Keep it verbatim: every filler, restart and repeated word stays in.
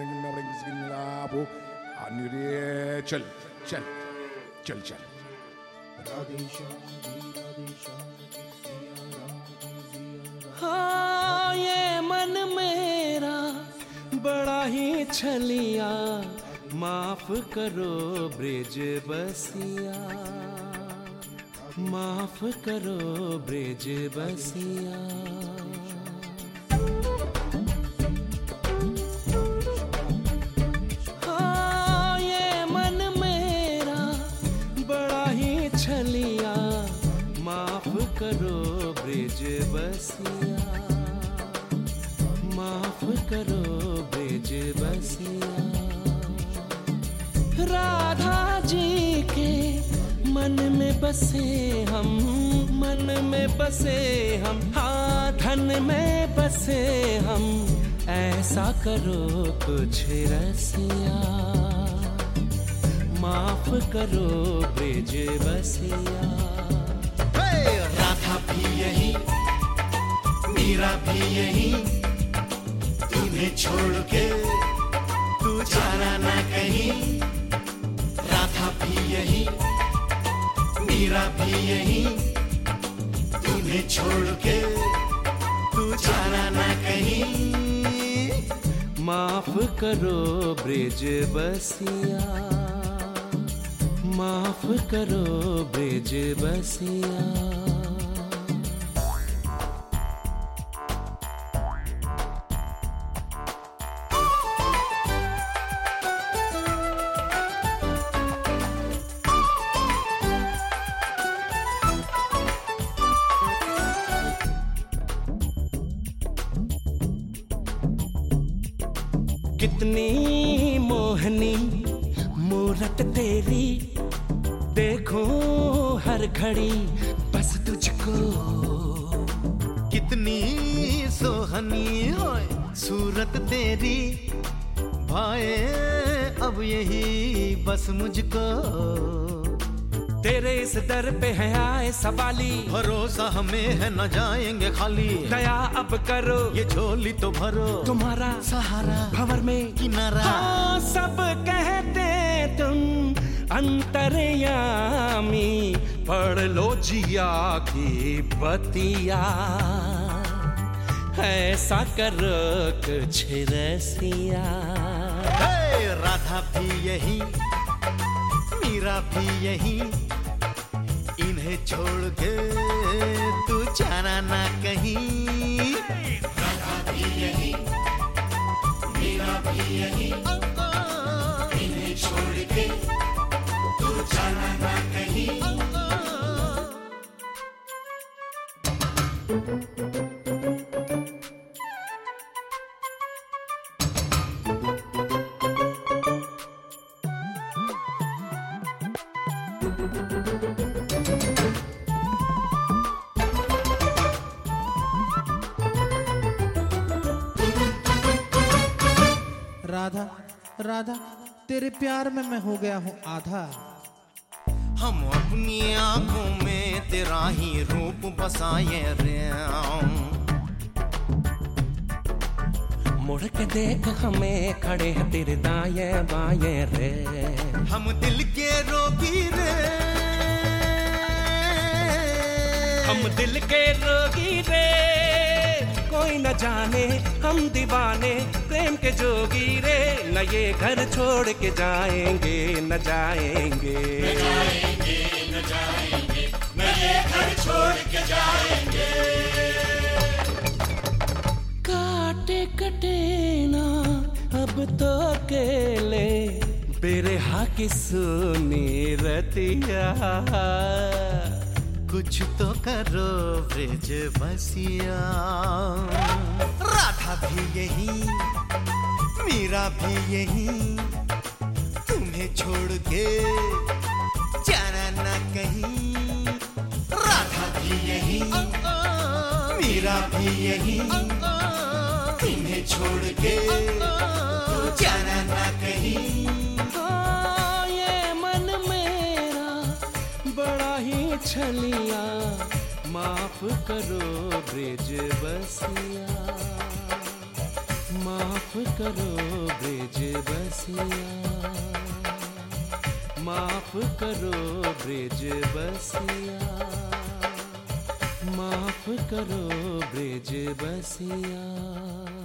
चल चल चल चल। हाँ ये मन मेरा बड़ा ही छलिया, माफ करो ब्रिज बसिया, माफ करो ब्रिज बसिया। हाँ ये मन मेरा बड़ा ही छलिया, माफ करो ब्रिज बसिया, माफ करो ब्रिज बसिया। राधा जी के मन में बसे हम, मन में बसे हम, हाँ धन में बसे हम, ऐसा करो कुछ रसिया, माफ करो ब्रिज बसिया। राधा भी यही, मीरा भी यही, तुम्हें छोड़ के तू जाना ना कहीं। राधा भी यही, मीरा भी यही, तुम्हें छोड़ के तू जाना ना कहीं। माफ करो ब्रिज बसिया, माफ करो ब्रिज बसिया। कितनी मोहनी मूरत तेरी, देखो हर घड़ी बस तुझको। कितनी सोहनी होए सूरत तेरी, भाए अब यही बस मुझको। तेरे इस दर पे है आए सवाली, भरोसा हमें है न जाएंगे खाली। दया अब करो ये झोली तो भरो, तुम्हारा सहारा भंवर में किनारा। हाँ सब कहते तुम अंतर्यामी, पढ़ लो जिया की बतिया, ऐसा करो कुछ रसिया। राधा भी यही, मीरा भी यही, इन्हें छोड़ के तू जाना ना कहीं। राधा भी यही, मीरा भी यही, इन्हें छोड़ के तू जाना ना कहीं। राधा राधा तेरे प्यार में मैं हो गया हूँ आधा। हम अपनी आंखों में तेरा ही रूप बसाए रे, मुड़ के देख हमें खड़े हैं तेरे दाएं बाएं रे। हम दिल के रोगी रे, हम दिल के रोगी रे, कोई न जाने हम दीवाने प्रेम के जोगी रे। न ये घर छोड़ के जाएंगे न जाएंगे, न जाएंगे न जाएंगे, न ये घर छोड़ के जाएंगे। काटे कटे ना अब तो अकेले, बेरहा की सुनी रतिया, कुछ तो करो ब्रिज बसिया। राधा भी यही, मीरा भी यही, तुम्हें छोड़ के जाना ना कहीं। राधा भी यही, मीरा भी यही, तुम्हें छोड़ के जाना ना कहीं। हाँ ये मन मेरा बड़ा ही छलिया, माफ करो ब्रिज बसिया, माफ करो ब्रिज बसिया, माफ करो ब्रिज बसिया, माफ करो ब्रिज बसिया।